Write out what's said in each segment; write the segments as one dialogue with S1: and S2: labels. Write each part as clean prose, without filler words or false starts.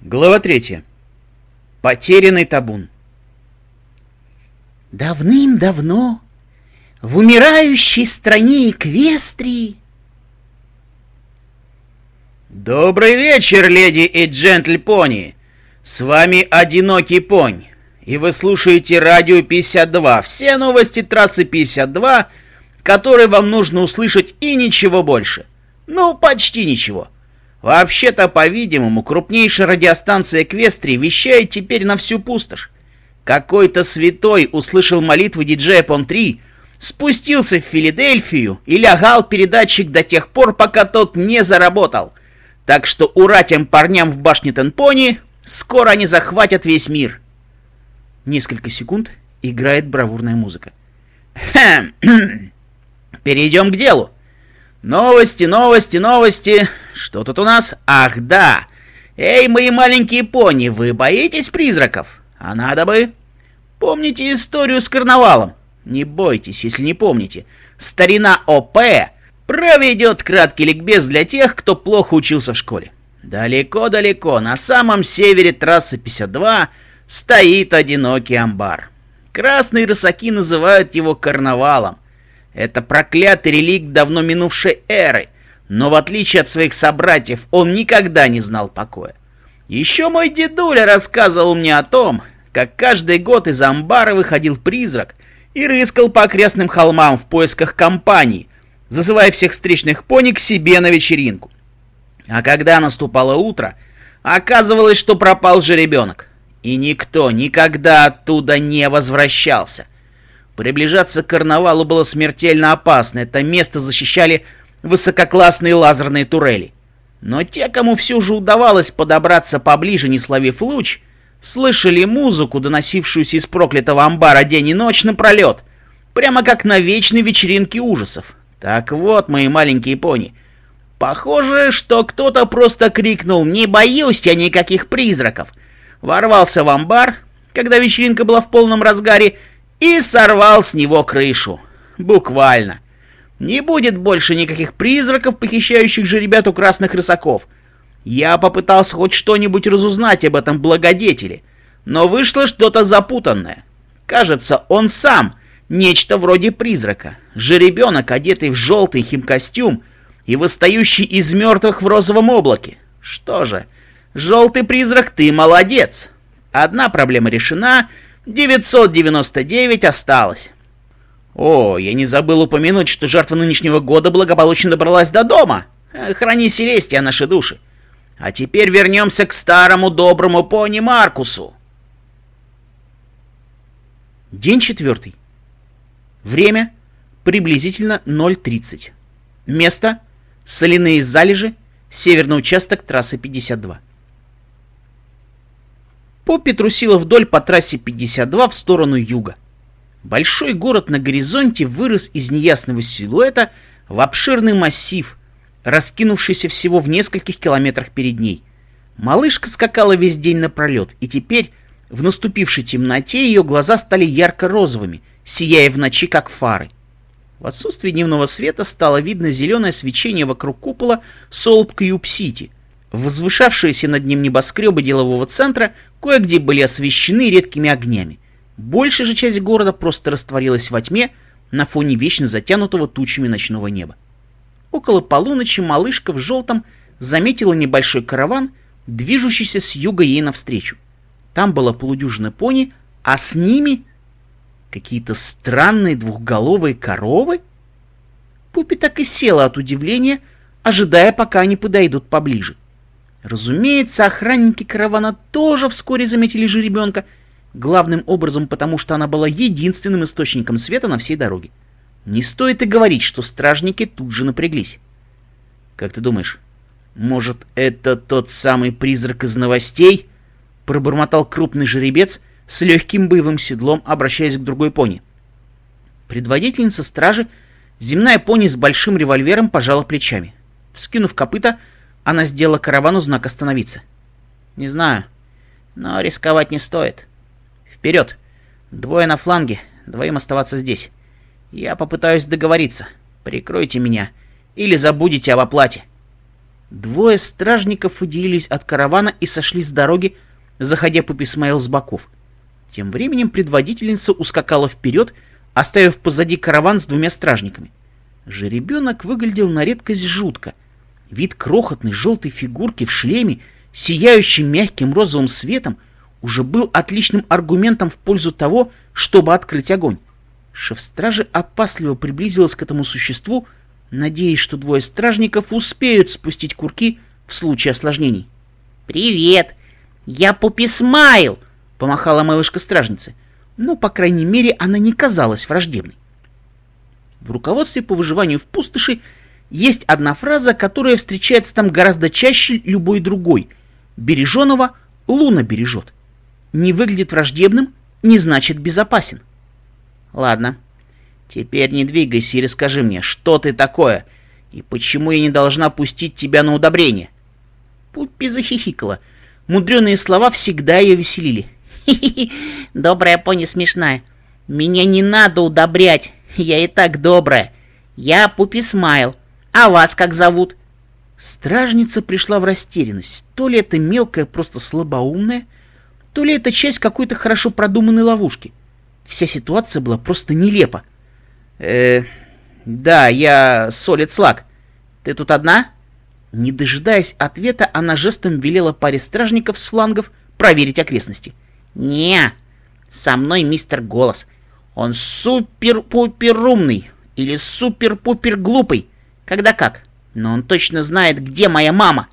S1: Глава 3. Потерянный табун.
S2: Давным-давно в умирающей стране Эквестрии.
S1: Добрый вечер, леди и джентльпони. С вами Одинокий Понь. И вы слушаете Радио 52. Все новости трассы 52, которые вам нужно услышать, и ничего больше. Ну, почти ничего. Вообще-то, по-видимому, крупнейшая радиостанция Эквестрии вещает теперь на всю пустошь. Какой-то святой услышал молитвы диджея Пон-3, спустился в Филадельфию и лягал передатчик до тех пор, пока тот не заработал. Так что ура тем парням в башне Тенпони, скоро они захватят весь мир. Несколько секунд играет бравурная музыка. Перейдем к делу. Новости, новости, новости. Что тут у нас? Ах, да. Эй, мои маленькие пони, вы боитесь призраков? А надо бы. Помните историю с карнавалом? Не бойтесь, если не помните. Старина ОП проведет краткий ликбез для тех, кто плохо учился в школе. Далеко-далеко, на самом севере трассы 52, стоит одинокий амбар. Красные рысаки называют его карнавалом. Это проклятый реликт давно минувшей эры, но в отличие от своих собратьев он никогда не знал покоя. Еще мой дедуля рассказывал мне о том, как каждый год из амбара выходил призрак и рыскал по окрестным холмам в поисках компании, зазывая всех встречных пони к себе на вечеринку. А когда наступало утро, оказывалось, что пропал жеребенок, и никто никогда оттуда не возвращался. Приближаться к карнавалу было смертельно опасно, это место защищали высококлассные лазерные турели. Но те, кому все же удавалось подобраться поближе, не словив луч, слышали музыку, доносившуюся из проклятого амбара день и ночь напролет, прямо как на вечной вечеринке ужасов. Так вот, мои маленькие пони, похоже, что кто-то просто крикнул «Не боюсь я никаких призраков!», ворвался в амбар, когда вечеринка была в полном разгаре, и сорвал с него крышу. Буквально. Не будет больше никаких призраков, похищающих жеребят у красных рысаков. Я попытался хоть что-нибудь разузнать об этом благодетеле, но вышло что-то запутанное. Кажется, он сам нечто вроде призрака. Жеребенок, одетый в желтый химкостюм и восстающий из мертвых в розовом облаке. Что же, желтый призрак, ты молодец. Одна проблема решена, 999 осталось. О, я не забыл упомянуть, что жертва нынешнего года благополучно добралась до дома. Храни Селестия наши души. А теперь вернемся к старому доброму пони Маркусу. День 4. Время приблизительно 0:30. Место соляные залежи, северный участок трассы 52. Поппи трусила вдоль по трассе 52 в сторону юга. Большой город на горизонте вырос из неясного силуэта в обширный массив, раскинувшийся всего в нескольких километрах перед ней. Малышка скакала весь день напролет, и теперь, в наступившей темноте, ее глаза стали ярко-розовыми, сияя в ночи, как фары. В отсутствие дневного света стало видно зеленое свечение вокруг купола Солт Кьюб-Сити. Возвышавшиеся над ним небоскребы делового центра кое-где были освещены редкими огнями. Большая же часть города просто растворилась во тьме на фоне вечно затянутого тучами ночного неба. Около полуночи малышка в желтом заметила небольшой караван, движущийся с юга ей навстречу. Там была полудюжина пони, а с ними какие-то странные двухголовые коровы. Пупи так и села от удивления, ожидая, пока они подойдут поближе. Разумеется, охранники каравана тоже вскоре заметили жеребенка, главным образом потому, что она была единственным источником света на всей дороге. Не стоит и говорить, что стражники тут же напряглись. «Как ты думаешь, может, это тот самый призрак из новостей?» — пробормотал крупный жеребец с легким боевым седлом, обращаясь к другой пони. Предводительница стражи, земная пони с большим револьвером, пожала плечами. Вскинув копыта, она сделала каравану знак остановиться. «Не знаю, но рисковать не стоит. Вперед! Двое на фланге, двоим оставаться здесь. Я попытаюсь договориться. Прикройте меня или забудете об оплате». Двое стражников отделились от каравана и сошли с дороги, заходя Пуппи Смайл с боков. Тем временем предводительница ускакала вперед, оставив позади караван с двумя стражниками. Жеребенок выглядел на редкость жутко. Вид крохотной желтой фигурки в шлеме, сияющей мягким розовым светом, уже был отличным аргументом в пользу того, чтобы открыть огонь. Шеф-стражи опасливо приблизилась к этому существу, надеясь, что двое стражников успеют спустить курки в случае осложнений.
S2: «Привет! Я Пуппи Смайл!»
S1: — помахала малышка-стражница. Но, по крайней мере, она не казалась враждебной. В руководстве по выживанию в пустоши есть одна фраза, которая встречается там гораздо чаще любой другой. Береженого Луна бережет. Не выглядит враждебным, не значит безопасен. Ладно, теперь не двигайся и расскажи мне, что ты такое, и почему я не должна пустить тебя на удобрение. Пуппи захихикала. Мудреные слова всегда ее веселили.
S2: «Хи-хи-хи, добрая пони смешная. Меня не надо удобрять, я и так добрая. Я Пуппи Смайл. А вас как зовут?»
S1: Стражница пришла в растерянность. То ли это мелкая, просто слабоумная, то ли это часть какой-то хорошо продуманной ловушки. Вся ситуация была просто нелепа. Да, я Солид Слак. Ты тут одна?» Не дожидаясь ответа, она жестом велела паре стражников с флангов проверить окрестности.
S2: «Не, со мной мистер Голос. Он супер-пупер умный или супер-пупер глупый, когда как, но он точно знает, где моя мама».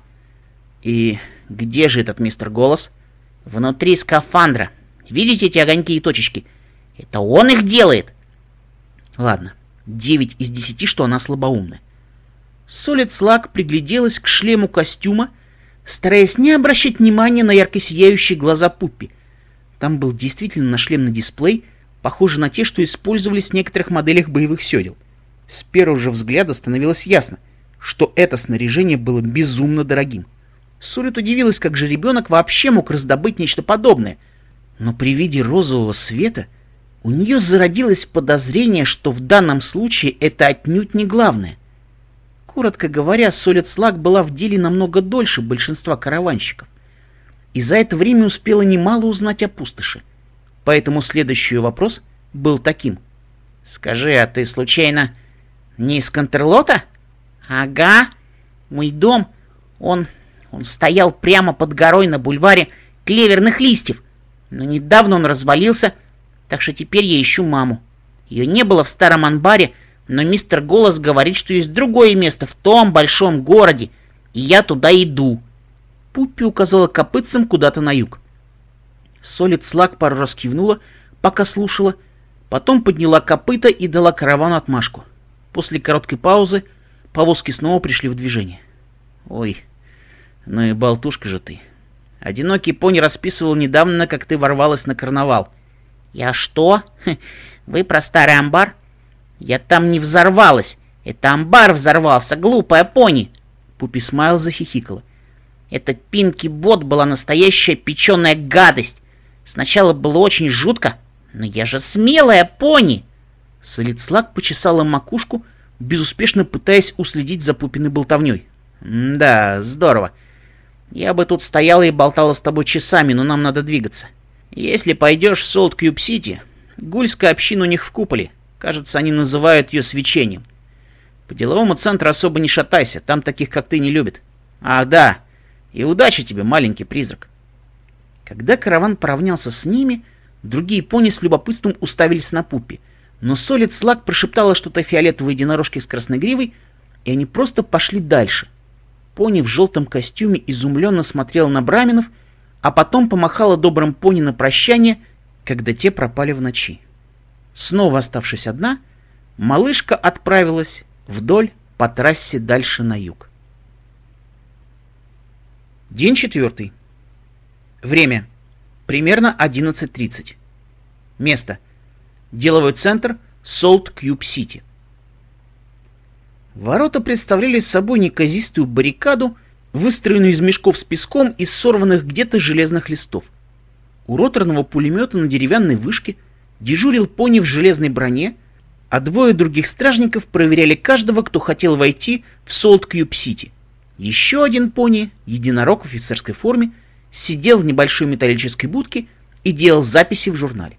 S1: «И где же этот мистер Голос?»
S2: «Внутри скафандра. Видите эти огоньки и точечки? Это он их делает».
S1: Ладно, 9 из 10, что она слабоумная. Солид Слак пригляделась к шлему костюма, стараясь не обращать внимания на ярко сияющие глаза Пуппи. Там был действительно нашлемный дисплей, похожий на те, что использовались в некоторых моделях боевых седел. С первого же взгляда становилось ясно, что это снаряжение было безумно дорогим. Солид удивилась, как же ребенок вообще мог раздобыть нечто подобное. Но при виде розового света у нее зародилось подозрение, что в данном случае это отнюдь не главное. Коротко говоря, Солид Слак была в деле намного дольше большинства караванщиков, и за это время успела немало узнать о пустоши. Поэтому следующий вопрос был таким.
S2: «Скажи, а ты случайно не из Контрлота?» «Ага. Мой дом, он стоял прямо под горой на бульваре Клеверных Листьев, но недавно он развалился, так что теперь я ищу маму. Ее не было в старом анбаре, но мистер Голос говорит, что есть другое место в том большом городе, и я туда иду».
S1: Пуппи указала копытцем куда-то на юг. Солид Слак пару раз кивнула, пока слушала, потом подняла копыта и дала каравану отмашку. После короткой паузы повозки снова пришли в движение. «Ой, ну и болтушка же ты. Одинокий пони расписывал недавно, как ты ворвалась на карнавал».
S2: «Я что? Вы про старый амбар? Я там не взорвалась. Это амбар взорвался, глупая пони!»
S1: Пуппи Смайл захихикала.
S2: «Эта Пинки-бот была настоящая печеная гадость. Сначала было очень жутко, но я же смелая пони!»
S1: Солид Слак почесала макушку, безуспешно пытаясь уследить за Пуппиной болтовней. «Да, здорово. Я бы тут стояла и болтала с тобой часами, но нам надо двигаться. Если пойдешь в Солт-Кьюб-Сити, гульская община у них в куполе. Кажется, они называют ее свечением. По деловому центру особо не шатайся, там таких, как ты, не любят. Ах, да, и удачи тебе, маленький призрак». Когда караван поравнялся с ними, другие пони с любопытством уставились на Пуппи, но Солид Слак прошептала что-то фиолетовой единорожке с красной гривой, и они просто пошли дальше. Пони в желтом костюме изумленно смотрела на браминов, а потом помахала добрым пони на прощание, когда те пропали в ночи. Снова оставшись одна, малышка отправилась вдоль по трассе дальше на юг. День 4. Время. Примерно 11:30. Место. Деловой центр Солт-Кьюб-Сити. Ворота представляли собой неказистую баррикаду, выстроенную из мешков с песком и сорванных где-то железных листов. У роторного пулемета на деревянной вышке дежурил пони в железной броне, а двое других стражников проверяли каждого, кто хотел войти в Солт-Кьюб-Сити. Еще один пони, единорог в офицерской форме, сидел в небольшой металлической будке и делал записи в журнале.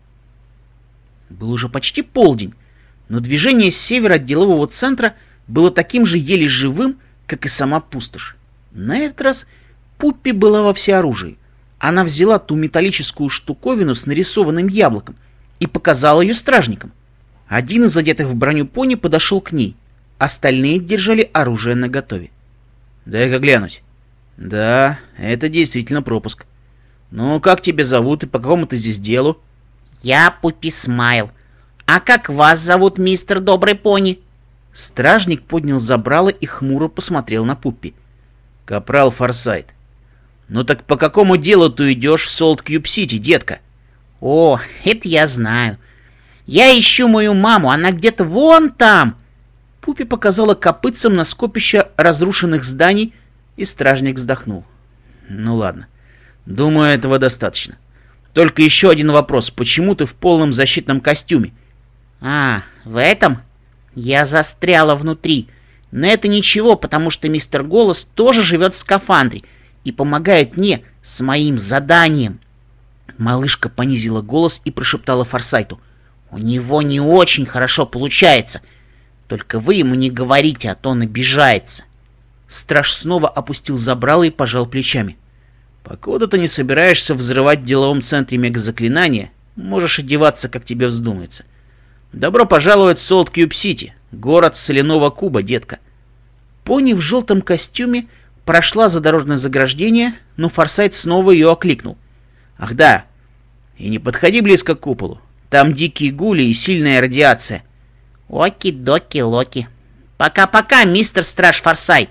S1: Был уже почти полдень, но движение с севера от делового центра было таким же еле живым, как и сама пустошь. На этот раз Пуппи была во всеоружии. Она взяла ту металлическую штуковину с нарисованным яблоком и показала ее стражникам. Один из одетых в броню пони подошел к ней, остальные держали оружие наготове. «Дай-ка глянуть. Да, это действительно пропуск. Ну, как тебя зовут и по какому ты здесь делу?»
S2: «Я Пуппи Смайл. А как вас зовут, мистер Добрый Пони?»
S1: Стражник поднял забрало и хмуро посмотрел на Пуппи. «Капрал Форсайт. Ну так по какому делу ты идешь в Солт-Кьюб-Сити, детка?»
S2: «О, это я знаю. Я ищу мою маму, она где-то вон там!»
S1: Пуппи показала копытцем на скопище разрушенных зданий, и стражник вздохнул. «Ну ладно. Думаю, этого достаточно. Только еще один вопрос. Почему ты в полном защитном костюме?»
S2: «А, в этом? Я застряла внутри. Но это ничего, потому что мистер Голос тоже живет в скафандре и помогает мне с моим заданием».
S1: Малышка понизила голос и прошептала Форсайту.
S2: «У него не очень хорошо получается. Только вы ему не говорите, а то он обижается».
S1: Страж снова опустил забрало и пожал плечами. «Покуда ты не собираешься взрывать в деловом центре мегазаклинания, можешь одеваться, как тебе вздумается. Добро пожаловать в Солт-Кьюб-Сити, город соляного куба, детка». Пони в желтом костюме прошла за дорожное заграждение, но Форсайт снова ее окликнул. «Ах да, и не подходи близко к куполу. Там дикие гули и сильная радиация».
S2: «Оки-доки-локи. Пока-пока, мистер Страж Форсайт».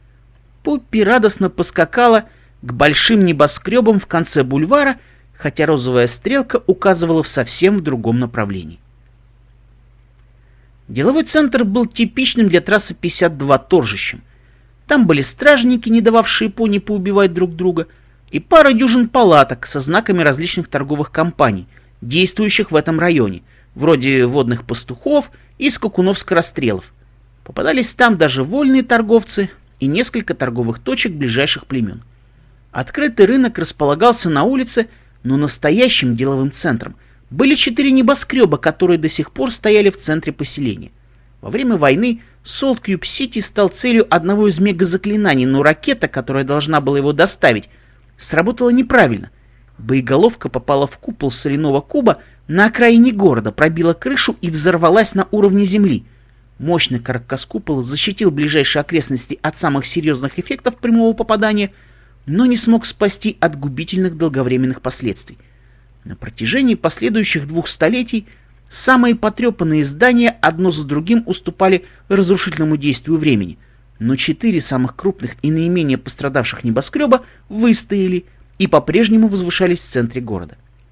S1: Пуппи радостно поскакала к большим небоскребам в конце бульвара, хотя розовая стрелка указывала совсем в другом направлении. Деловой центр был типичным для трассы 52 торжищем. Там были стражники, не дававшие пони поубивать друг друга, и пара дюжин палаток со знаками различных торговых компаний, действующих в этом районе, вроде водных пастухов и скакунов-скорострелов. Попадались там даже вольные торговцы и несколько торговых точек ближайших племен. Открытый рынок располагался на улице, но настоящим деловым центром были 4 небоскреба, которые до сих пор стояли в центре поселения. Во время войны Солт-Кьюб-Сити стал целью одного из мегазаклинаний, но ракета, которая должна была его доставить, сработала неправильно. Боеголовка попала в купол соляного куба на окраине города, пробила крышу и взорвалась на уровне земли. Мощный каркас купола защитил ближайшие окрестности от самых серьезных эффектов прямого попадания, но не смог спасти от губительных долговременных последствий. На протяжении последующих 2 столетий самые потрепанные здания одно за другим уступали разрушительному действию времени, но 4 самых крупных и наименее пострадавших небоскреба выстояли и по-прежнему возвышались в центре города.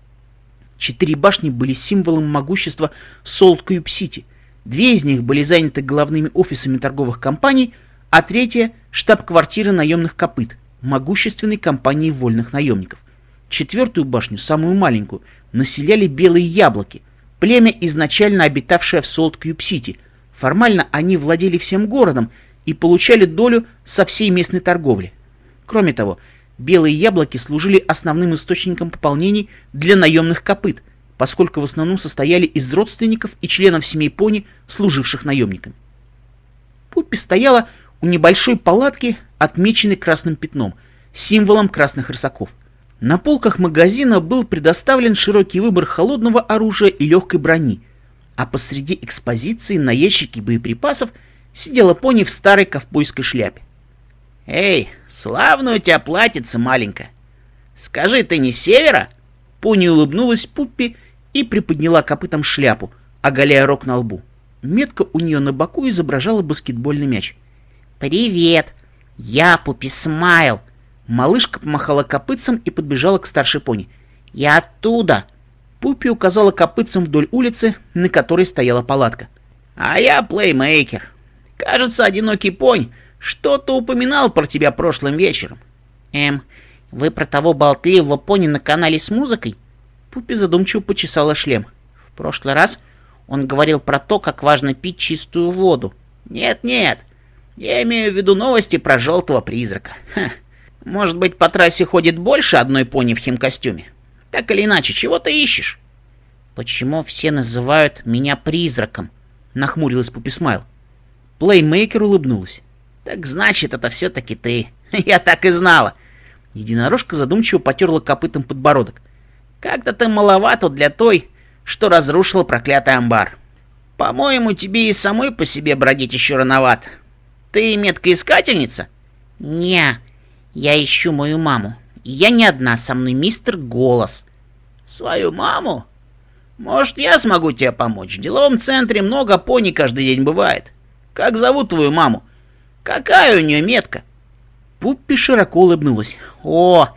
S1: 4 башни были символом могущества Солт-Кьюб-Сити. 2 из них были заняты главными офисами торговых компаний, а 3 — штаб-квартира наемных копыт, могущественной компании вольных наемников. 4-ю башню, самую маленькую, населяли белые яблоки, племя, изначально обитавшее в Солт-Кьюб-Сити. Формально они владели всем городом и получали долю со всей местной торговли. Кроме того, белые яблоки служили основным источником пополнений для наемных копыт, поскольку в основном состояли из родственников и членов семей пони, служивших наемниками. Пуппи стояла у небольшой палатки, отмеченной красным пятном, символом красных рысаков. На полках магазина был предоставлен широкий выбор холодного оружия и легкой брони, а посреди экспозиции на ящике боеприпасов сидела пони в старой ковбойской шляпе. «Эй, славно у тебя платьице, маленькая! Скажи, ты не с севера?» Пони улыбнулась Пуппи и приподняла копытом шляпу, оголяя рог на лбу. Метка у нее на боку изображала баскетбольный мяч.
S2: «Привет! Я Пуппи Смайл!»
S1: Малышка помахала копытцем и подбежала к старшей пони.
S2: «Я оттуда!»
S1: Пуппи указала копытцем вдоль улицы, на которой стояла палатка. «А я плеймейкер. Кажется, одинокий понь что-то упоминал про тебя прошлым вечером».
S2: Вы про того болтливого пони на канале с музыкой?»
S1: Пуппи задумчиво почесала шлем.
S2: «В прошлый раз он говорил про то, как важно пить чистую воду».
S1: «Нет-нет, Я имею в виду новости про желтого призрака. Ха. Может быть, по трассе ходит больше одной пони в химкостюме? Так или иначе, чего ты ищешь?
S2: Почему все называют меня призраком? Нахмурилась Пуппи Смайл.
S1: Плеймейкер улыбнулась. Так значит, это все-таки ты. Я так и знала. Единорожка задумчиво потерла копытом подбородок. Как-то ты маловато для той, что разрушила проклятый амбар. По-моему, тебе и самой по себе бродить еще рановато. Ты меткоискательница?
S2: Не, я ищу мою маму. И я не одна, со мной мистер Голос.
S1: Свою маму? Может, я смогу тебе помочь? В деловом центре много пони каждый день бывает. Как зовут твою маму? Какая у нее метка?
S2: Пуппи широко улыбнулась. О,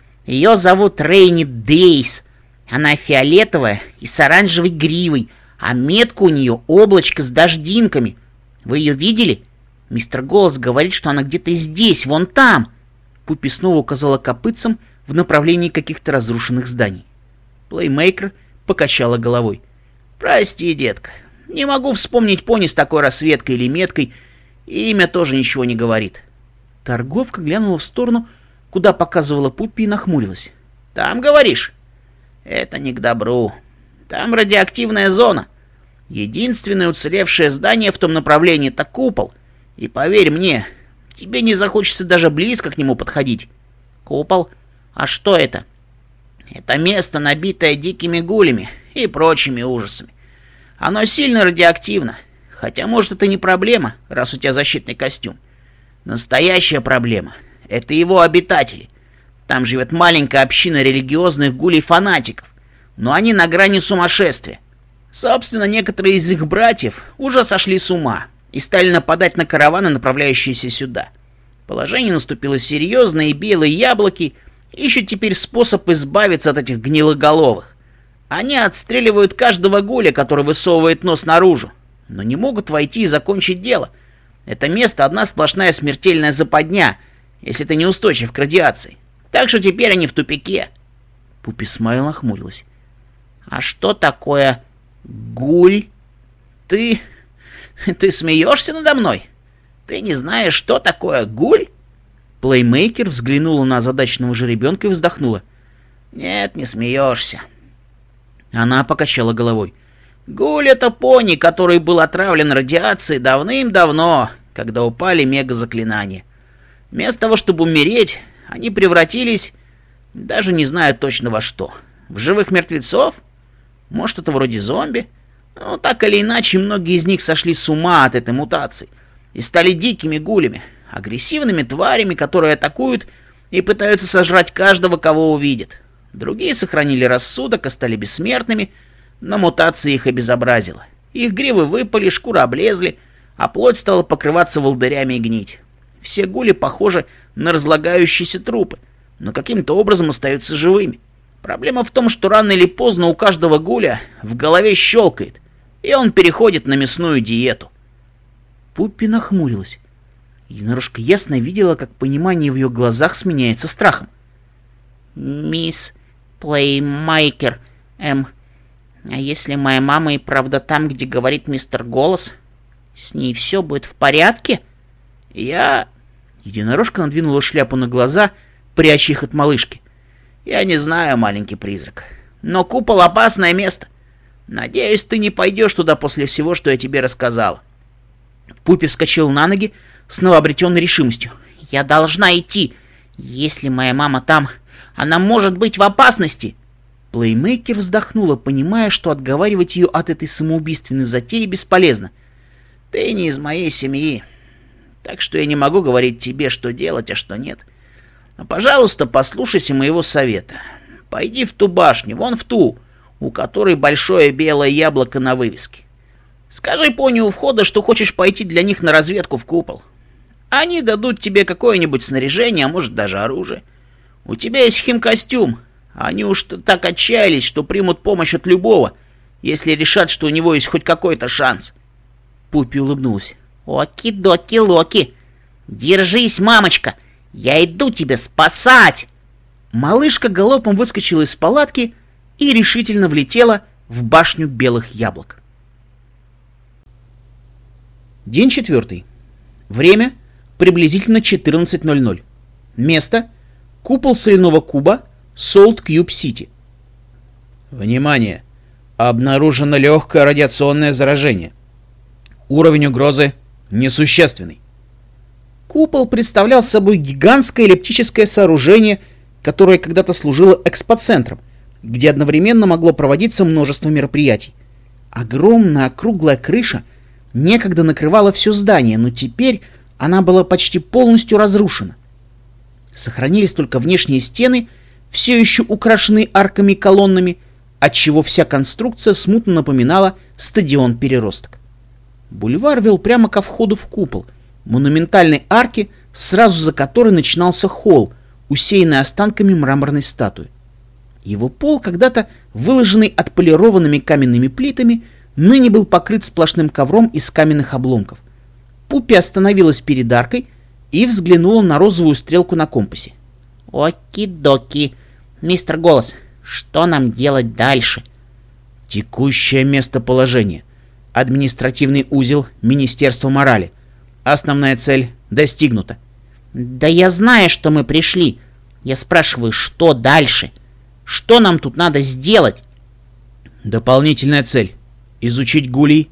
S2: ее зовут Рейни Дейс. Она фиолетовая и с оранжевой гривой, а метка у нее облачко с дождинками. Вы ее видели? Мистер Голос говорит, что она где-то здесь, вон там. Пуппи снова указала копытцем в направлении каких-то разрушенных зданий. Плеймейкер покачала головой. Прости, детка, не могу вспомнить пони с такой расцветкой или меткой, и имя тоже ничего не говорит. Торговка глянула в сторону, куда показывала Пуппи, и нахмурилась. Там, говоришь? Это не к добру. Там радиоактивная зона. Единственное уцелевшее здание в том направлении — это купол. И поверь мне, тебе не захочется даже близко к нему подходить. Купол? А что это?
S1: Это место, набитое дикими гулями и прочими ужасами. Оно сильно радиоактивно. Хотя, может, это не проблема, раз у тебя защитный костюм. Настоящая проблема — это его обитатели. Там живет маленькая община религиозных гулей-фанатиков, но они на грани сумасшествия. Собственно, некоторые из их братьев уже сошли с ума и стали нападать на караваны, направляющиеся сюда. Положение наступило серьезное, и белые яблоки ищут теперь способ избавиться от этих гнилоголовых. Они отстреливают каждого гуля, который высовывает нос наружу, но не могут войти и закончить дело. Это место одна сплошная смертельная западня, если ты неустойчив к радиации. Так что теперь они в тупике.
S2: Пуппи Смайл нахмурилась. А что такое гуль?
S1: Ты смеешься надо мной? Ты не знаешь, что такое гуль? Плеймейкер взглянула на озадаченного жеребенка и вздохнула. Нет, не смеешься. Она покачала головой. Гуль — это пони, который был отравлен радиацией давным-давно, когда упали мега-заклинания. Вместо того, чтобы умереть, они превратились, даже не знаю точно во что. В живых мертвецов? Может, это вроде зомби? Ну, так или иначе, многие из них сошли с ума от этой мутации и стали дикими гулями, агрессивными тварями, которые атакуют и пытаются сожрать каждого, кого увидят. Другие сохранили рассудок и стали бессмертными, но мутация их обезобразила. Их гривы выпали, шкуры облезли, а плоть стала покрываться волдырями и гнить. Все гули похожи на разлагающиеся трупы, но каким-то образом остаются живыми. Проблема в том, что рано или поздно у каждого гуля в голове щелкает, и он переходит на мясную диету. Пуппи нахмурилась. Единорожка ясно видела, как понимание в ее глазах сменяется страхом.
S2: «Мисс Плеймейкер, а если моя мама и правда там, где говорит мистер Голос, с ней все будет в порядке?»
S1: Единорожка надвинула шляпу на глаза, пряча их от малышки. «Я не знаю, маленький призрак, но купол — опасное место. Надеюсь, ты не пойдешь туда после всего, что я тебе рассказала».
S2: Пуппи вскочил на ноги с новообретенной решимостью. «Я должна идти. Если моя мама там, она может быть в опасности!»
S1: Плеймейкер вздохнула, понимая, что отговаривать ее от этой самоубийственной затеи бесполезно. «Ты не из моей семьи, так что я не могу говорить тебе, что делать, а что нет. Но, пожалуйста, послушайся моего совета. Пойди в ту башню, вон в ту, у которой большое белое яблоко на вывеске. Скажи пони у входа, что хочешь пойти для них на разведку в купол. Они дадут тебе какое-нибудь снаряжение, а может даже оружие. У тебя есть химкостюм. Они уж так отчаялись, что примут помощь от любого, если решат, что у него есть хоть какой-то шанс».
S2: Пуппи улыбнулась. «Оки-доки-локи! Держись, мамочка! Я иду тебя спасать!»
S1: Малышка галопом выскочила из палатки и решительно влетела в башню белых яблок. День 4. Время приблизительно 14:00. Место — купол соляного куба Солт Кьюб Сити. Внимание! Обнаружено легкое радиационное заражение. Уровень угрозы несущественный. Купол представлял собой гигантское эллиптическое сооружение, которое когда-то служило экспоцентром, где одновременно могло проводиться множество мероприятий. Огромная округлая крыша некогда накрывала все здание, но теперь она была почти полностью разрушена. Сохранились только внешние стены, все еще украшенные арками и колоннами, отчего вся конструкция смутно напоминала стадион Переросток. Бульвар вел прямо ко входу в купол, монументальной арке, сразу за которой начинался холл, усеянный останками мраморной статуи. Его пол, когда-то выложенный отполированными каменными плитами, ныне был покрыт сплошным ковром из каменных обломков. Пуппи остановилась перед аркой и взглянула на розовую стрелку на компасе.
S2: Оки-доки. Мистер Голос, что нам делать дальше?
S1: Текущее местоположение. Административный узел Министерства морали. Основная цель достигнута.
S2: Да я знаю, что мы пришли. Я спрашиваю, что дальше? Что нам тут надо сделать?
S1: Дополнительная цель. Изучить гулей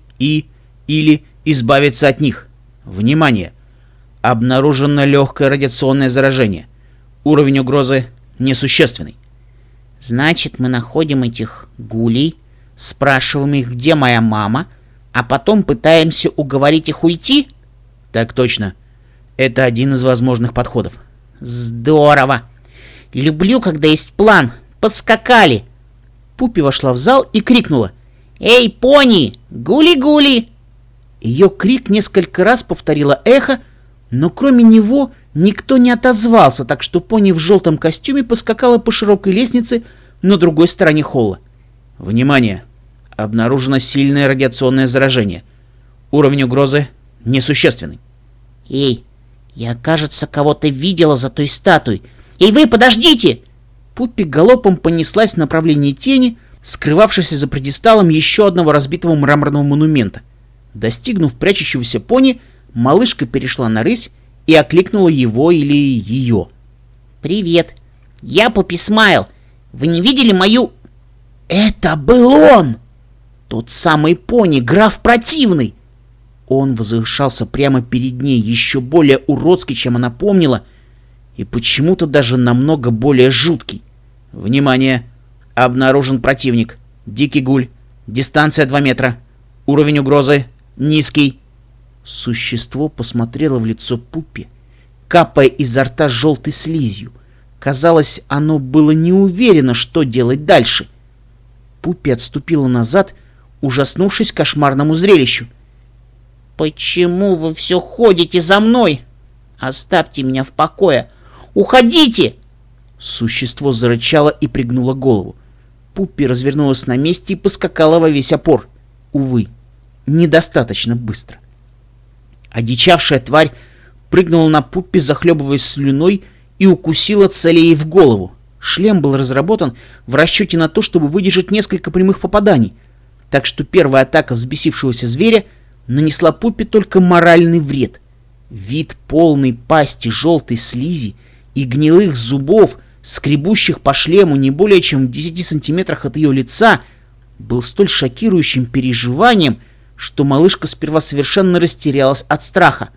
S1: или избавиться от них. Внимание! Обнаружено легкое радиационное заражение. Уровень угрозы несущественный.
S2: Значит, мы находим этих гулей, спрашиваем их, где моя мама, а потом пытаемся уговорить их уйти?
S1: Так точно. Это один из возможных подходов.
S2: Здорово. Люблю, когда есть план. Поскакали.
S1: Пуппи вошла в зал и крикнула:
S2: «Эй, пони! Гули-гули!»
S1: Ее крик несколько раз повторило эхо, но кроме него никто не отозвался, так что пони в желтом костюме поскакала по широкой лестнице на другой стороне холла. Внимание! Обнаружено сильное радиационное заражение. Уровень угрозы несущественный.
S2: «Эй, я, кажется, кого-то видела за той статуей. Эй, вы, подождите!»
S1: Пуппи галопом понеслась в направлении тени, скрывавшейся за предисталом еще одного разбитого мраморного монумента. Достигнув прячущегося пони, малышка перешла на рысь и окликнула его или ее.
S2: «Привет, я Пуппи Смайл. Вы не видели мою...»
S1: Это был он! Тот самый пони, граф Противный! Он возвышался прямо перед ней, еще более уродский, чем она помнила, и почему-то даже намного более жуткий. Внимание! Обнаружен противник. Дикий гуль. Дистанция 2 метра. Уровень угрозы низкий. Существо посмотрело в лицо Пуппи, капая изо рта желтой слизью. Казалось, оно было не уверено, что делать дальше. Пуппи отступила назад, ужаснувшись кошмарному зрелищу.
S2: «Почему вы все ходите за мной? Оставьте меня в покое! Уходите!»
S1: Существо зарычало и пригнуло голову. Пуппи развернулась на месте и поскакала во весь опор. Увы, недостаточно быстро. Одичавшая тварь прыгнула на Пуппи, захлебываясь слюной, и укусила, целя ей в голову. Шлем был разработан в расчете на то, чтобы выдержать несколько прямых попаданий, так что первая атака взбесившегося зверя нанесла Пуппи только моральный вред. Вид полной пасти желтой слизи и гнилых зубов, скребущих по шлему не более чем в 10 сантиметрах от ее лица, был столь шокирующим переживанием, что малышка сперва совершенно растерялась от страха.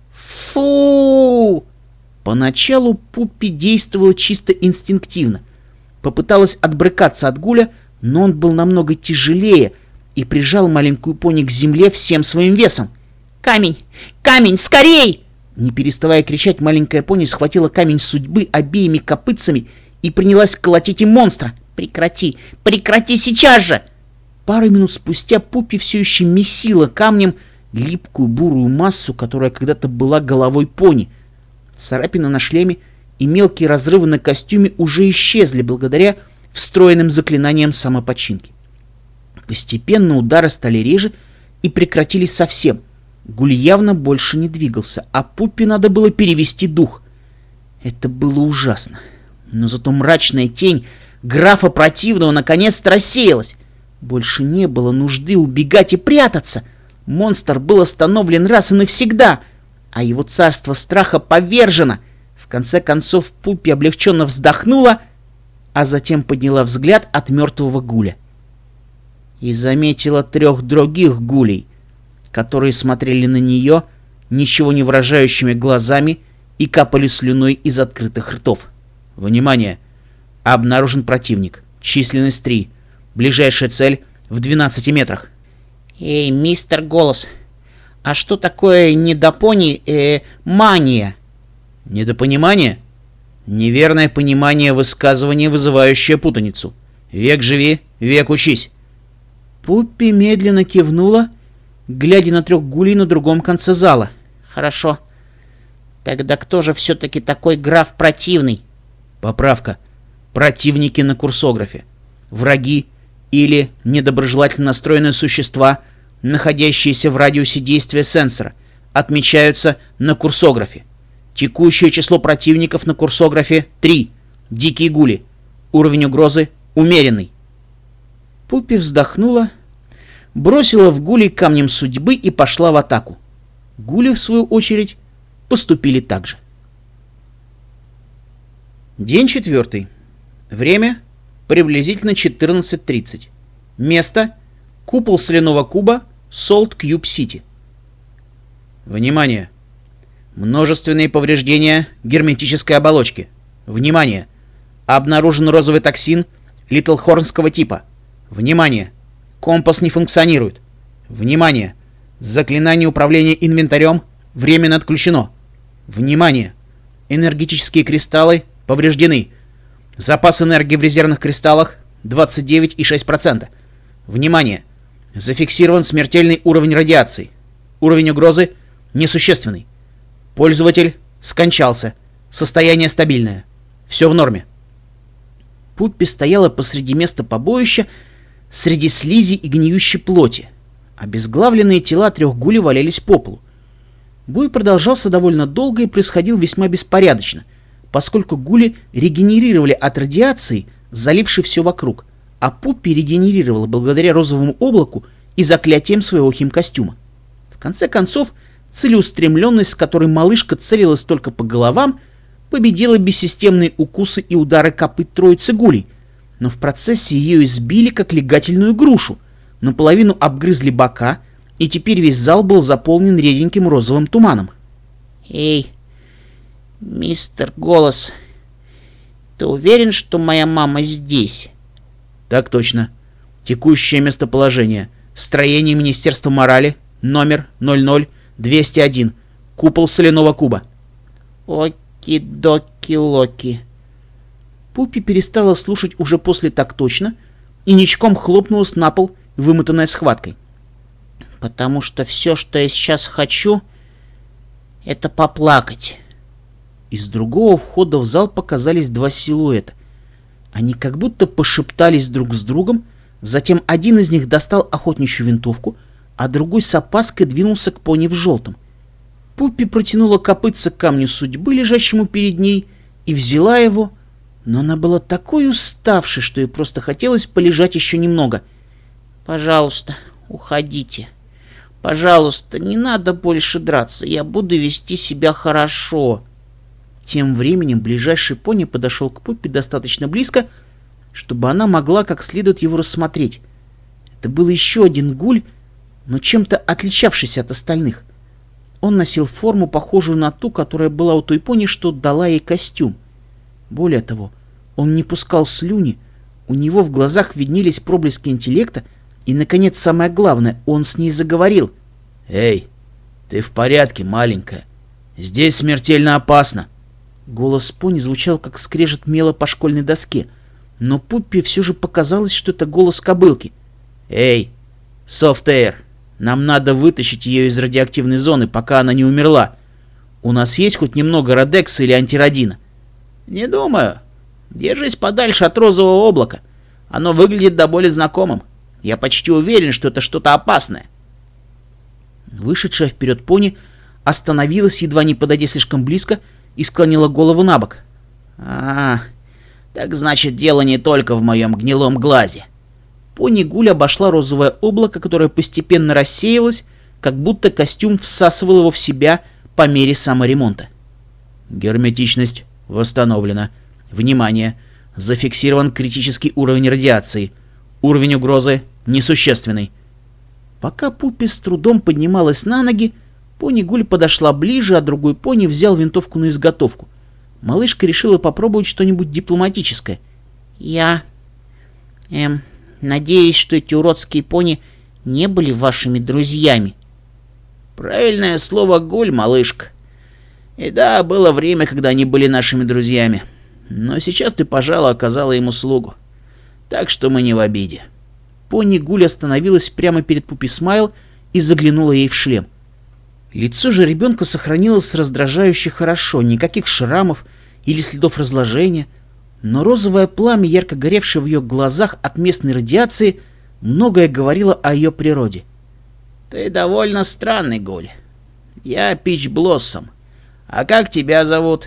S1: «Фу!» Поначалу Пуппи действовала чисто инстинктивно. Попыталась отбрыкаться от гуля, но он был намного тяжелее и прижал маленькую пони к земле всем своим весом.
S2: «Камень! Камень! Скорей!»
S1: Не переставая кричать, маленькая пони схватила камень судьбы обеими копытцами и принялась колотить им монстра.
S2: «Прекрати! Прекрати сейчас же!»
S1: Пару минут спустя Пуппи все еще месила камнем липкую бурую массу, которая когда-то была головой пони. Царапины на шлеме и мелкие разрывы на костюме уже исчезли благодаря встроенным заклинаниям самопочинки. Постепенно удары стали реже и прекратились совсем. Гуль явно больше не двигался, а Пуппи надо было перевести дух. Это было ужасно. Но зато мрачная тень графа Противного наконец-то рассеялась. Больше не было нужды убегать и прятаться. Монстр был остановлен раз и навсегда.
S2: а его царство страха повержено. В конце концов Пуппи облегченно вздохнула, а затем подняла взгляд от мертвого гуля. И заметила 3 других гулей, которые смотрели на нее ничего не выражающими глазами и капали слюной из открытых ртов.
S1: Внимание! Обнаружен противник. Численность 3. Ближайшая цель в 12 метрах.
S2: Эй, мистер Голос, а что такое мания?
S1: Недопонимание? Неверное понимание высказывания, вызывающее путаницу. Век живи, век учись.
S2: Пуппи медленно кивнула, глядя на 3 гулей на другом конце зала. Хорошо. Тогда кто же все-таки такой граф противный?
S1: Поправка. Противники на курсографе. Враги или недоброжелательно настроенные существа, находящиеся в радиусе действия сенсора, отмечаются на курсографе. Текущее число противников на курсографе 3. Дикие гули. Уровень угрозы умеренный.
S2: Пуппи вздохнула, бросила в гулей камнем судьбы и пошла в атаку. Гули, в свою очередь, поступили так же.
S1: День 4. Время приблизительно 14:30. Место купол соляного куба Salt Cube City. Внимание! Множественные повреждения герметической оболочки. Внимание! Обнаружен розовый токсин литлхорнского типа. Внимание! Компас не функционирует. Внимание! Заклинание управления инвентарем временно отключено. Внимание! Энергетические кристаллы повреждены. Запас энергии в резервных кристаллах 29,6%. Внимание! Зафиксирован смертельный уровень радиации. Уровень угрозы несущественный. Пользователь скончался. Состояние стабильное. Все в норме.
S2: Пуппи стояла посреди места побоища, среди слизи и гниющей плоти. Обезглавленные тела 3 гулей валялись по полу. Бой продолжался довольно долго и происходил весьма беспорядочно, поскольку гули регенерировали от радиации, залившей все вокруг, а Пуппи регенерировала благодаря розовому облаку и заклятиям своего химкостюма. В конце концов, целеустремленность, с которой малышка целилась только по головам, победила бессистемные укусы и удары копыт троицы гулей, но в процессе ее избили как легательную грушу, наполовину обгрызли бока, и теперь весь зал был заполнен реденьким розовым туманом. «Эй, мистер Голос, ты уверен, что моя мама здесь?»
S1: «Так точно. Текущее местоположение. Строение Министерства морали, номер 00201. Купол соляного куба».
S2: «Оки-доки-локи». Пуппи перестала слушать уже после «так точно» и ничком хлопнулась на пол, вымотанная схваткой. «Потому что все, что я сейчас хочу, это поплакать». Из другого входа в зал показались 2 силуэта. Они как будто пошептались друг с другом, затем один из них достал охотничью винтовку, а другой с опаской двинулся к пони в желтом. Пуппи протянула копытце к камню судьбы, лежащему перед ней, и взяла его, но она была такой уставшей, что ей просто хотелось полежать еще немного. «Пожалуйста, уходите. Пожалуйста, не надо больше драться, я буду вести себя хорошо». Тем временем ближайший пони подошел к Пуппи достаточно близко, чтобы она могла как следует его рассмотреть. Это был еще один гуль, но чем-то отличавшийся от остальных. Он носил форму, похожую на ту, которая была у той пони, что дала ей костюм. Более того, он не пускал слюни, у него в глазах виднелись проблески интеллекта, и, наконец, самое главное, он с ней заговорил.
S1: «Эй, ты в порядке, маленькая? Здесь смертельно опасно».
S2: Голос пони звучал, как скрежет мела по школьной доске, но Пуппи все же показалось, что это голос кобылки.
S1: «Эй, Софт-Эйр, нам надо вытащить ее из радиоактивной зоны, пока она не умерла. У нас есть хоть немного радекса или антирадина?» «Не думаю. Держись подальше от розового облака. Оно выглядит до боли знакомым. Я почти уверен, что это что-то опасное».
S2: Вышедшая вперед пони остановилась, едва не подойдя слишком близко, и склонила голову на бок.
S1: Так значит, дело не только в моем гнилом глазе».
S2: Пони-гуль обошла розовое облако, которое постепенно рассеялось, как будто костюм всасывал его в себя,
S1: по мере саморемонта. Герметичность восстановлена. Внимание! Зафиксирован критический уровень радиации. Уровень угрозы несущественный. Пока Пуппи с трудом поднималась на ноги, пони Гуль подошла ближе, а другой пони взял винтовку на изготовку. Малышка решила попробовать что-нибудь дипломатическое.
S2: Я... надеюсь, что эти уродские пони не были вашими друзьями.
S1: Правильное слово «гуль», малышка. И да, было время, когда они были нашими друзьями. Но сейчас ты, пожалуй, оказала им услугу. Так что мы не в обиде. Пони Гуль остановилась прямо перед Пуппи Смайл и заглянула ей в шлем. Лицо же ребенка сохранилось раздражающе хорошо, никаких шрамов или следов разложения, но розовое пламя, ярко горевшее в ее глазах от местной радиации, многое говорило о ее природе. «Ты довольно странный, Гуль. Я Пич Блоссом. А как тебя зовут?»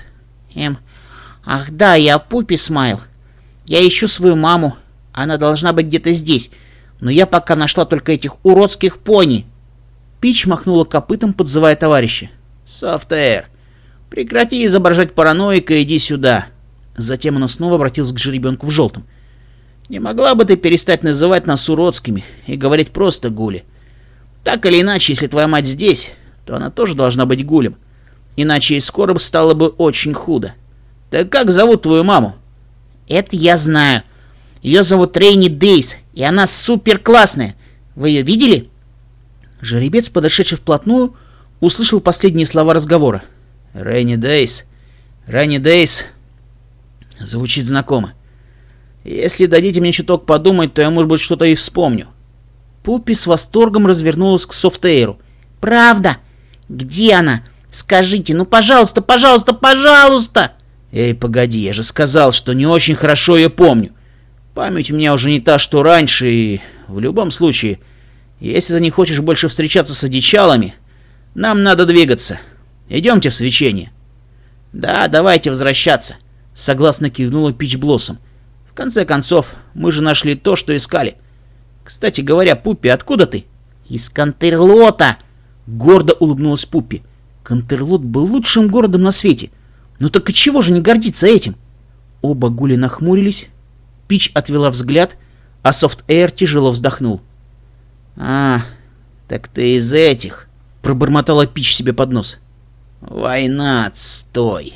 S2: Ах да, я Пуппи Смайл. Я ищу свою маму. Она должна быть где-то здесь, но я пока нашла только этих уродских пони».
S1: Пич махнула копытом, подзывая товарища. «Софтэйр, прекрати изображать параноика, иди сюда». Затем она снова обратилась к жеребенку в желтом. «Не могла бы ты перестать называть нас уродскими и говорить просто Гули? Так или иначе, если твоя мать здесь, то она тоже должна быть Гулем. Иначе ей скоро стало бы очень худо. Так как зовут твою маму?»
S2: «Это я знаю. Ее зовут Рейни Дейс, и она супер классная. Вы ее видели?»
S1: Жеребец, подошедший вплотную, услышал последние слова разговора. «Рейни Дейс. Рейни Дейс. Звучит знакомо. Если дадите мне чуток подумать, то я, может быть, что-то и вспомню». Пуппи с восторгом развернулась к Софтэйру.
S2: «Правда? Где она? Скажите, ну пожалуйста, пожалуйста, пожалуйста!»
S1: «Эй, погоди, я же сказал, что не очень хорошо ее помню. Память у меня уже не та, что раньше, и в любом случае, если ты не хочешь больше встречаться с одичалами, нам надо двигаться. Идемте в свечение». «Да, давайте возвращаться», — согласно кивнула Пич Блоссом. «В конце концов, мы же нашли то, что искали. Кстати говоря, Пуппи, откуда ты?»
S2: «Из Кантерлота»,
S1: — гордо улыбнулась Пуппи. Кантерлот был лучшим городом на свете. Ну так и чего же не гордиться этим? Оба Гули нахмурились. Пич отвела взгляд, а Софтэйр тяжело вздохнул. «А, так ты из этих», — пробормотала Пич себе под нос. «Война, отстой».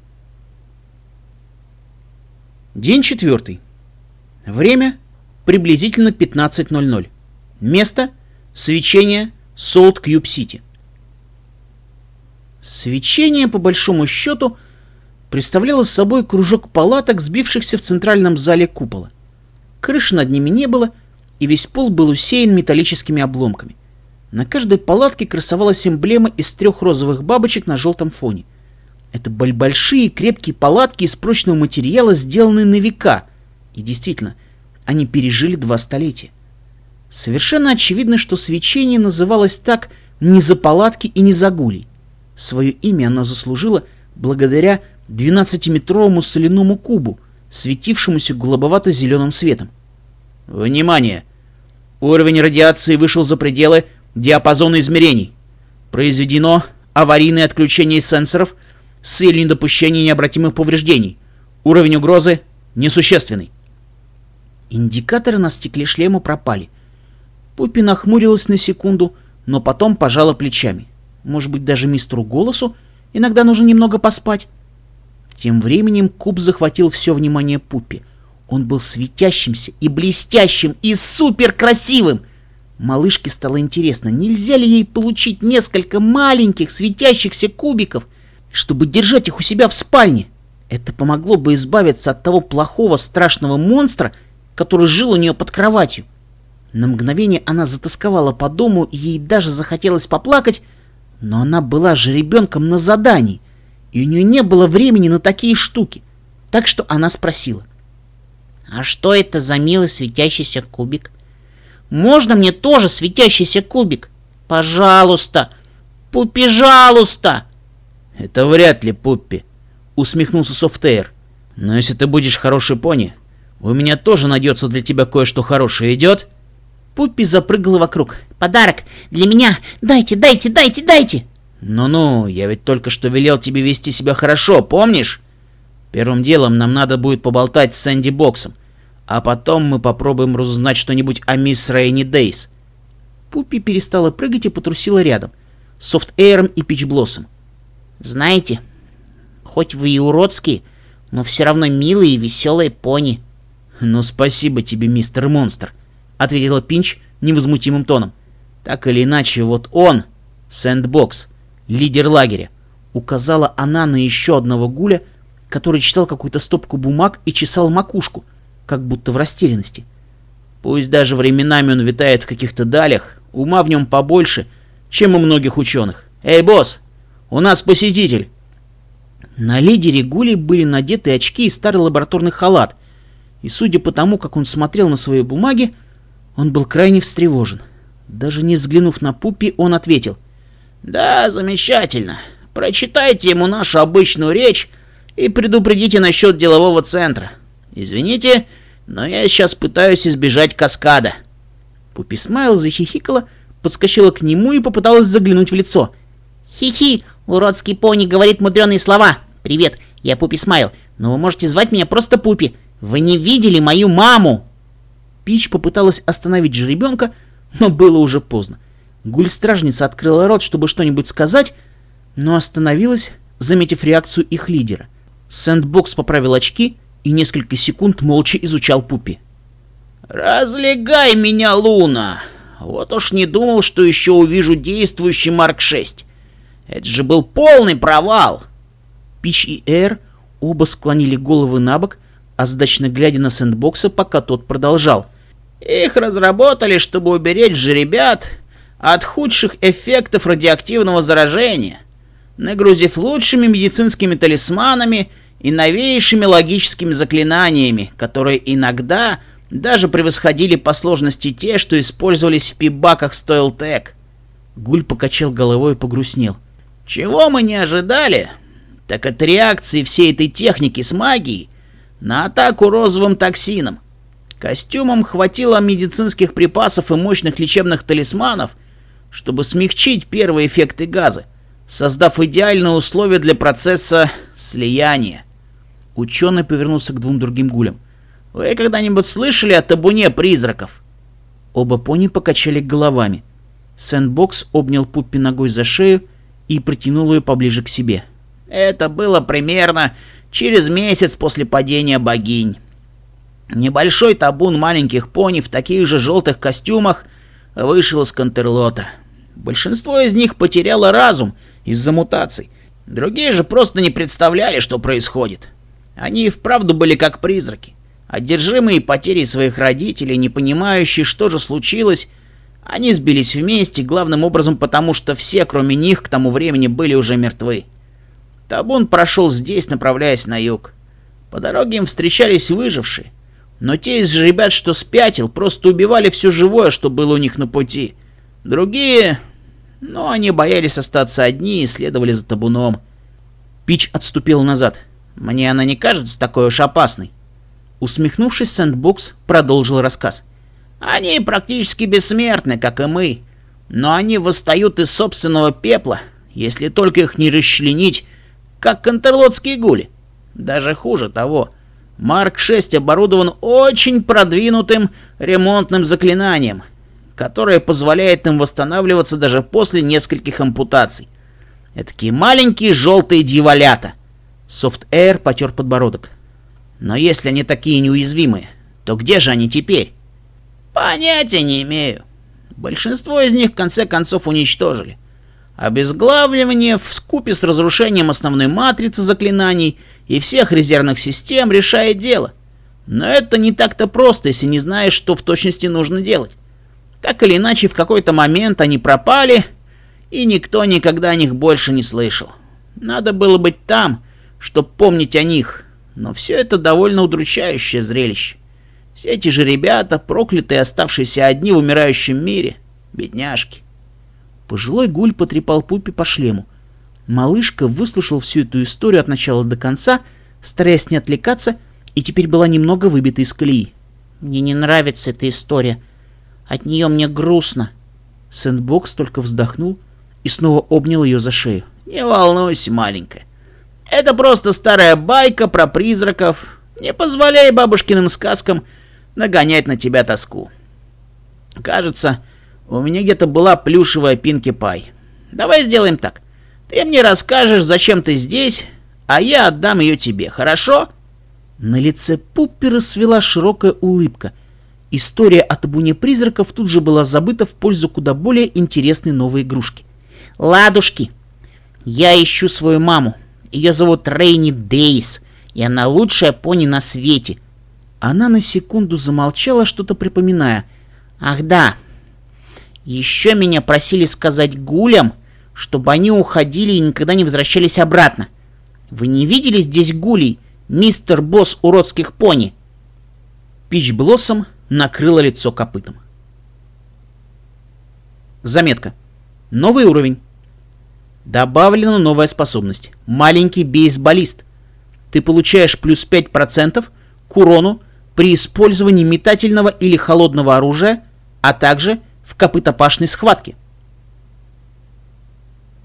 S1: День 4. Время приблизительно 15:00. Место свечение Солт Кьюб Сити. Свечение, по большому счету, представляло собой кружок палаток, сбившихся в центральном зале купола. Крыши над ними не было, и весь пол был усеян металлическими обломками. На каждой палатке красовалась эмблема из 3 розовых бабочек на желтом фоне. Это были большие крепкие палатки из прочного материала, сделанные на века, и действительно, они пережили 2 столетия. Совершенно очевидно, что свечение называлось так не за палатки и не за гулей. Свое имя оно заслужило благодаря 12-метровому соляному кубу, светившемуся голубовато-зеленым светом. Внимание! Уровень радиации вышел за пределы диапазона измерений. Произведено аварийное отключение сенсоров с целью недопущения необратимых повреждений. Уровень угрозы несущественный. Индикаторы на стекле шлема пропали. Пуппи нахмурилась на секунду, но потом пожала плечами. Может быть, даже мистеру Голосу иногда нужно немного поспать? Тем временем куб захватил все внимание Пуппи. Он был светящимся и блестящим и суперкрасивым. Малышке стало интересно, нельзя ли ей получить несколько маленьких светящихся кубиков, чтобы держать их у себя в спальне. Это помогло бы избавиться от того плохого страшного монстра, который жил у нее под кроватью. На мгновение она затосковала по дому, и ей даже захотелось поплакать, но она была же ребенком на задании, и у нее не было времени на такие штуки. Так что она спросила:
S2: «А что это за милый светящийся кубик? Можно мне тоже светящийся кубик? Пожалуйста! Пуппи, пожалуйста!»
S1: «Это вряд ли, Пуппи», — усмехнулся Софтэйр. «Но если ты будешь хороший пони, у меня тоже найдется для тебя кое-что хорошее. Идет?» Пуппи запрыгала вокруг.
S2: «Подарок! Для меня! Дайте, дайте, дайте, дайте!»
S1: Ну-ну, я ведь только что велел тебе вести себя хорошо, помнишь? Первым делом нам надо будет поболтать с Сэнди Боксом, а потом мы попробуем разузнать что-нибудь о мисс Рейни Дейс. Пуппи перестала прыгать и потрусила рядом, с Софт-Эйром и Пич-Блоссом.
S2: Знаете, хоть вы и уродские, но все равно милые и веселые пони.
S1: Ну, спасибо тебе, мистер Монстр, ответила Пинч невозмутимым тоном. Так или иначе, вот он, Сэндбокс, лидер лагеря, указала она на еще одного гуля, который читал какую-то стопку бумаг и чесал макушку, как будто в растерянности. Пусть даже временами он витает в каких-то далях, ума в нем побольше, чем у многих ученых. Эй, босс, у нас посетитель. На лидере гулей были надеты очки и старый лабораторный халат, и судя по тому, как он смотрел на свои бумаги, он был крайне встревожен. Даже не взглянув на Пуппи, он ответил: «Да, замечательно. Прочитайте ему нашу обычную речь и предупредите насчет делового центра. Извините, но я сейчас пытаюсь избежать каскада». Пуппи Смайл захихикала, подскочила к нему и попыталась заглянуть в лицо.
S2: «Хи-хи, уродский пони говорит мудреные слова. Привет, я Пуппи Смайл, но вы можете звать меня просто Пуппи. Вы не видели мою маму?» Пич попыталась остановить жеребенка, но было уже поздно. Гуль-стражница открыла рот, чтобы что-нибудь сказать, но остановилась, заметив реакцию их лидера. Сэндбокс поправил очки и несколько секунд молча изучал Пуппи. «Разлегай меня, Луна! Вот уж не думал, что еще увижу действующий Марк-6. Это же был полный провал!» Пич и Эйр оба склонили головы на бок, озадаченно глядя на Сэндбокса, пока тот продолжал. «Их разработали, чтобы уберечь жеребят от худших эффектов радиоактивного заражения, нагрузив лучшими медицинскими талисманами и новейшими логическими заклинаниями, которые иногда даже превосходили по сложности те, что использовались в пип-баках Стоилтек». Гуль покачал головой и погрустнел. «Чего мы не ожидали, так это реакции всей этой техники с магией на атаку розовым токсином. Костюмам хватило медицинских припасов и мощных лечебных талисманов, чтобы смягчить первые эффекты газа, создав идеальные условия для процесса слияния». Ученый повернулся к двум другим гулям. «Вы когда-нибудь слышали о табуне призраков?» Оба пони покачали головами. Сэндбокс обнял Пуппи ногой за шею и притянул ее поближе к себе. «Это было примерно через месяц после падения богинь. Небольшой табун маленьких пони в таких же желтых костюмах вышел из Контерлота. Большинство из них потеряло разум из-за мутаций. Другие же просто не представляли, что происходит. Они и вправду были как призраки. Одержимые потерей своих родителей, не понимающие, что же случилось, они сбились вместе, главным образом потому, что все, кроме них, к тому времени были уже мертвы. Табун прошел здесь, направляясь на юг. По дороге им встречались выжившие, но те из ребят, что спятил, просто убивали все живое, что было у них на пути. Другие... они боялись остаться одни и следовали за табуном. Пич отступил назад. «Мне она не кажется такой уж опасной». Усмехнувшись, Сэндбокс продолжил рассказ. «Они практически бессмертны, как и мы, но они восстают из собственного пепла, если только их не расчленить, как контерлотские гули. Даже хуже того, Марк-6 оборудован очень продвинутым ремонтным заклинанием, которое позволяет им восстанавливаться даже после нескольких ампутаций. Этакие маленькие желтые дьяволята». Софт-Эйр потер подбородок. «Но если они такие неуязвимые, то где же они теперь?» «Понятия не имею. Большинство из них в конце концов уничтожили. Обезглавливание вкупе с разрушением основной матрицы заклинаний и всех резервных систем решает дело. Но это не так-то просто, если не знаешь, что в точности нужно делать. Так или иначе, в какой-то момент они пропали, и никто никогда о них больше не слышал. Надо было быть там, чтобы помнить о них, но все это довольно удручающее зрелище. Все эти же ребята, проклятые, оставшиеся одни в умирающем мире, бедняжки». Пожилой гуль потрепал Пуппи по шлему. Малышка выслушала всю эту историю от начала до конца, стараясь не отвлекаться, и теперь была немного выбита из колеи. «Мне не нравится эта история. От нее мне грустно». Сэндбокс только вздохнул и снова обнял ее за шею.
S1: «Не волнуйся, маленькая. Это просто старая байка про призраков. Не позволяй бабушкиным сказкам нагонять на тебя тоску. Кажется, у меня где-то была плюшевая Пинки Пай. Давай сделаем так. Ты мне расскажешь, зачем ты здесь, а я отдам ее тебе, хорошо?»
S2: На лице Пуппи расцвела широкая улыбка. История о табуне призраков тут же была забыта в пользу куда более интересной новой игрушки. «Ладушки, я ищу свою маму. Ее зовут Рейни Дейс, и она лучшая пони на свете». Она на секунду замолчала, что-то припоминая. «Ах да, еще меня просили сказать гулям, чтобы они уходили и никогда не возвращались обратно. Вы не видели здесь гулей, мистер босс уродских пони?»
S1: Пич Блоссом накрыла лицо копытом. Заметка. Новый уровень. Добавлена новая способность. Маленький бейсболист. Ты получаешь плюс 5% к урону при использовании метательного или холодного оружия, а также в копытопашной схватке.